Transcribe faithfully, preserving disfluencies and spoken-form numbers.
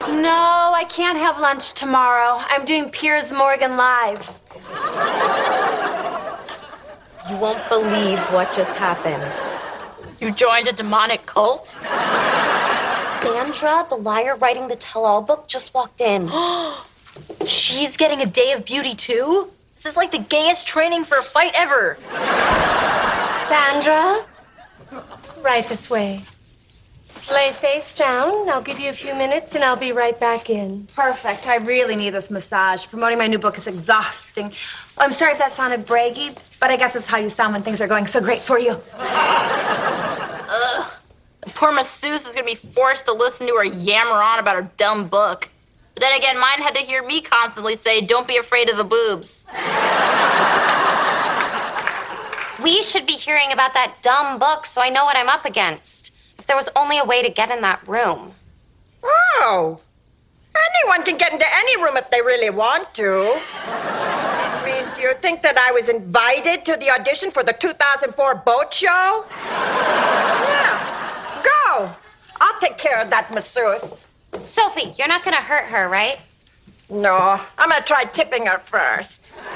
No, I can't have lunch tomorrow. I'm doing Piers Morgan Live. You won't believe what just happened. You joined a demonic cult? Sandra, the liar writing the tell-all book, just walked in. She's getting a day of beauty, too? This is like the gayest training for a fight ever. Sandra, right this way. Lay face down. I'll give you a few minutes, and I'll be right back in. Perfect. I really need this massage. Promoting my new book is exhausting. I'm sorry if that sounded braggy, but I guess it's how you sound when things are going so great for you. Ugh. Poor masseuse is going to be forced to listen to her yammer on about her dumb book. But then again, mine had to hear me constantly say, don't be afraid of the boobs. We should be hearing about that dumb book so I know what I'm up against. If there was only a way to get in that room. Oh, anyone can get into any room if they really want to. I mean, do you think that I was invited to the audition for the two thousand four boat show? Yeah, go. I'll take care of that masseuse. Sophie, you're not gonna hurt her, right? No, I'm gonna try tipping her first.